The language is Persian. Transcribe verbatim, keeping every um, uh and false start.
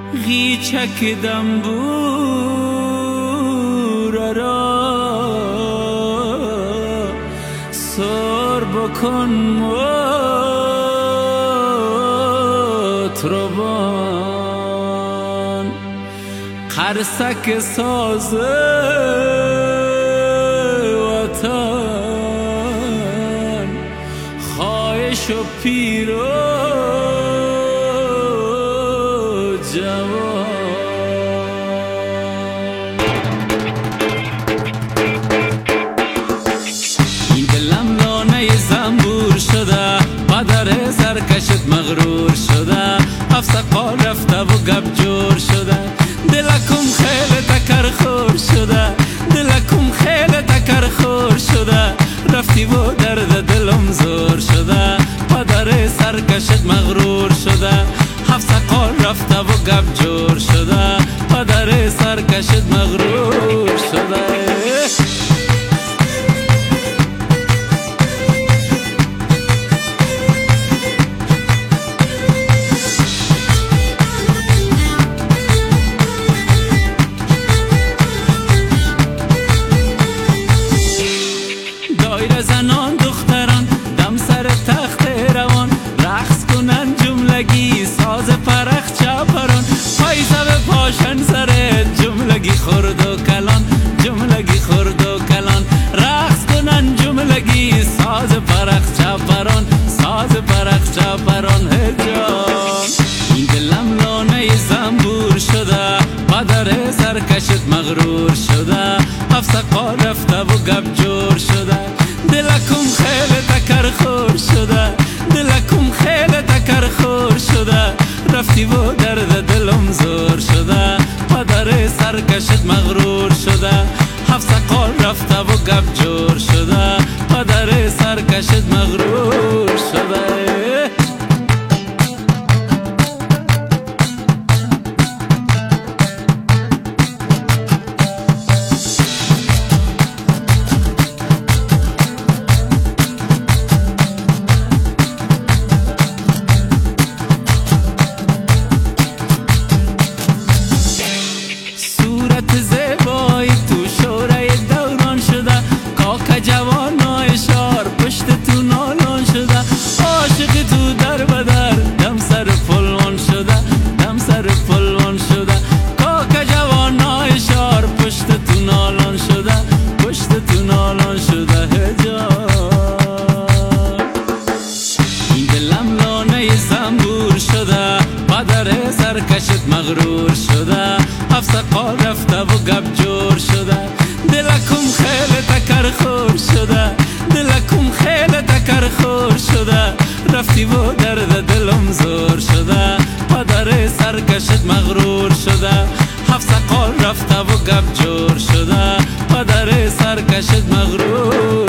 قیچک دنبور را سر بکن مطربان قرصک ساز وطن خواهش و پیر و جوان. این دلم لانه زنبور شده، پدر سرکشت مغرور شده، افسقا رفته و گپ جور شده، دلکم خیلی تکر خور شده، دلکم خیلی تکر خور شده، رفتی و درد دلم زور شده، پدر سرکشت مغرور شده، افسقا رفته و گپ جور شده، پدر سرکشت مغرور شده. دایر زنان دختران دم سر تخت روان، رقص کنن جملگی ساز پرخ چپران، پایزه به پاشن سر جملگی خورد و کلان، جملگی خورد و کلان، رقص کنن جملگی ساز پرخ چپران، ساز پرخ چپران. هجان این دلم لانه زنبور شده، پدر سرکشت مغرور شده، افسقا رفته و گپ جور شده، دلکم خیلی تکر خور شده، دلکم خیلی تکر خور شده، رفتی و درد دلم زور شده، پدر سرکشت مغرور شده، افسقا رفته و گپ جور شده، پدر سرکشت مغرور شده. زیبایی تو شوره دوران شده، کاک جوانای شهر پشت تو نالان شده، عاشق تو در بدر دم سر پلوان شده، دم سر پلوان شده، کاک جوانای شهر پشت تو نالان شده، پشت تو نالان شده. هجان این دلم لانه زنبور شده، پدر سرکشت مغرور شده، افسقا رفته و گپ جور شده، دلکم خیلی تکر خور شده، دلکم خیلی تکر خور شده، رفتی و درد دلم زور شده، پدر سرکشت مغرور شده، افسقا رفته و گپ جور شده، پدر سرکشت مغرور